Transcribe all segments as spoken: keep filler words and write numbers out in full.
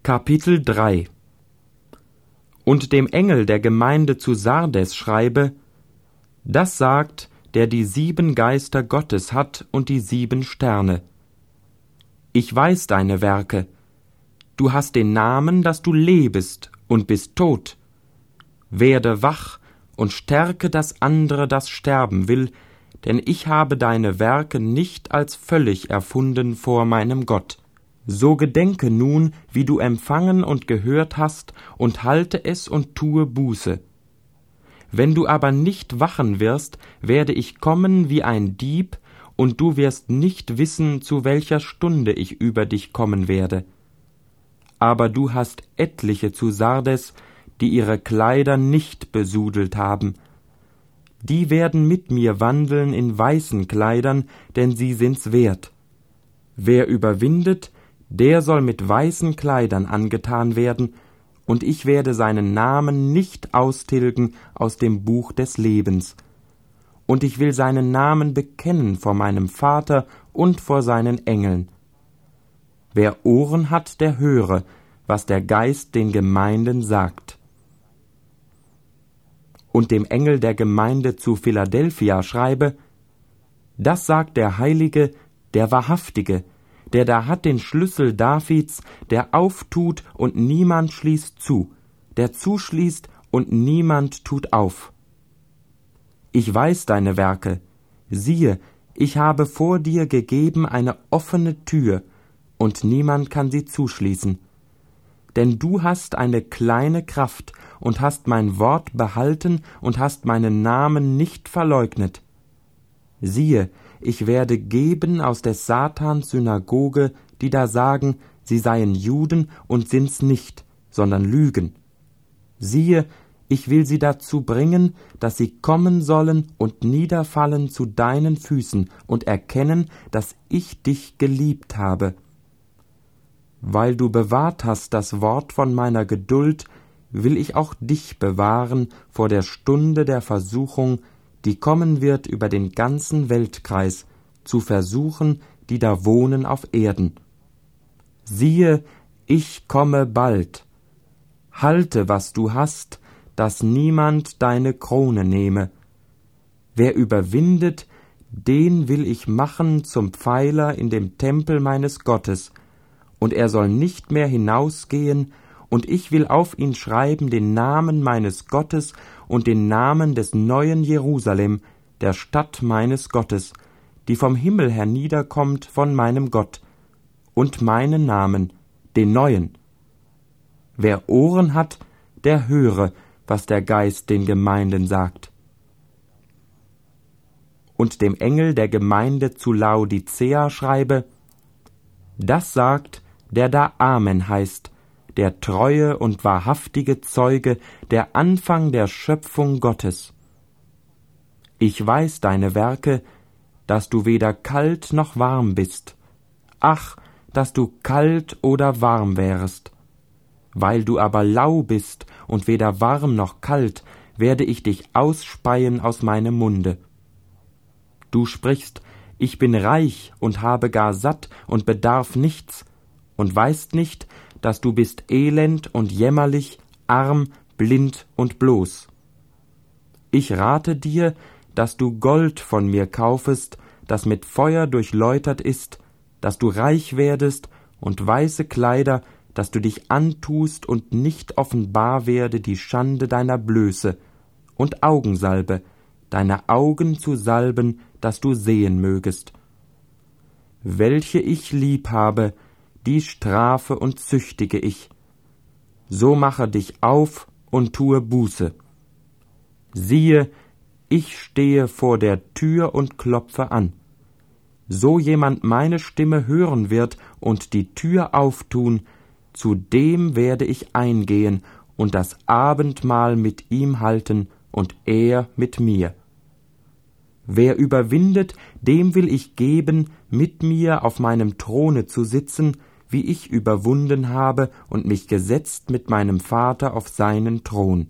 Kapitel drei. Und dem Engel der Gemeinde zu Sardes schreibe: Das sagt, der die sieben Geister Gottes hat und die sieben Sterne. Ich weiß deine Werke. Du hast den Namen, dass du lebest und bist tot. Werde wach und stärke das andere, das sterben will, denn ich habe deine Werke nicht als völlig erfunden vor meinem Gott. So gedenke nun, wie du empfangen und gehört hast, und halte es und tue Buße. Wenn du aber nicht wachen wirst, werde ich kommen wie ein Dieb, und du wirst nicht wissen, zu welcher Stunde ich über dich kommen werde. Aber du hast etliche zu Sardes, die ihre Kleider nicht besudelt haben. Die werden mit mir wandeln in weißen Kleidern, denn sie sind's wert. Wer überwindet, der soll mit weißen Kleidern angetan werden, und ich werde seinen Namen nicht austilgen aus dem Buch des Lebens. Und ich will seinen Namen bekennen vor meinem Vater und vor seinen Engeln. Wer Ohren hat, der höre, was der Geist den Gemeinden sagt. Und dem Engel der Gemeinde zu Philadelphia schreibe: Das sagt der Heilige, der Wahrhaftige, der da hat den Schlüssel Davids, der auftut und niemand schließt zu, der zuschließt und niemand tut auf. Ich weiß deine Werke. Siehe, ich habe vor dir gegeben eine offene Tür, und niemand kann sie zuschließen. Denn du hast eine kleine Kraft und hast mein Wort behalten und hast meinen Namen nicht verleugnet. Siehe, ich werde geben aus des Satans Synagoge, die da sagen, sie seien Juden und sind's nicht, sondern lügen. Siehe, ich will sie dazu bringen, dass sie kommen sollen und niederfallen zu deinen Füßen und erkennen, dass ich dich geliebt habe. Weil du bewahrt hast das Wort von meiner Geduld, will ich auch dich bewahren vor der Stunde der Versuchung, die kommen wird über den ganzen Weltkreis, zu versuchen, die da wohnen auf Erden. Siehe, ich komme bald. Halte, was du hast, dass niemand deine Krone nehme. Wer überwindet, den will ich machen zum Pfeiler in dem Tempel meines Gottes, und er soll nicht mehr hinausgehen, und ich will auf ihn schreiben den Namen meines Gottes und den Namen des neuen Jerusalem, der Stadt meines Gottes, die vom Himmel herniederkommt von meinem Gott, und meinen Namen, den neuen. Wer Ohren hat, der höre, was der Geist den Gemeinden sagt. Und dem Engel der Gemeinde zu Laodicea schreibe: Das sagt, der da Amen heißt, der treue und wahrhaftige Zeuge, der Anfang der Schöpfung Gottes. Ich weiß deine Werke, dass du weder kalt noch warm bist. Ach, dass du kalt oder warm wärest. Weil du aber lau bist und weder warm noch kalt, werde ich dich ausspeien aus meinem Munde. Du sprichst: Ich bin reich und habe gar satt und bedarf nichts, und weißt nicht, dass du bist elend und jämmerlich, arm, blind und bloß. Ich rate dir, dass du Gold von mir kaufest, das mit Feuer durchläutert ist, dass du reich werdest, und weiße Kleider, dass du dich antust und nicht offenbar werde die Schande deiner Blöße, und Augensalbe, deine Augen zu salben, dass du sehen mögest. Welche ich lieb habe, die strafe und züchtige ich. So mache dich auf und tue Buße. Siehe, ich stehe vor der Tür und klopfe an. So jemand meine Stimme hören wird und die Tür auftun, zu dem werde ich eingehen und das Abendmahl mit ihm halten und er mit mir. Wer überwindet, dem will ich geben, mit mir auf meinem Throne zu sitzen, wie ich überwunden habe und mich gesetzt mit meinem Vater auf seinen Thron.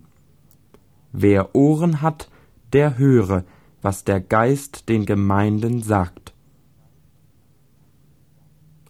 Wer Ohren hat, der höre, was der Geist den Gemeinden sagt.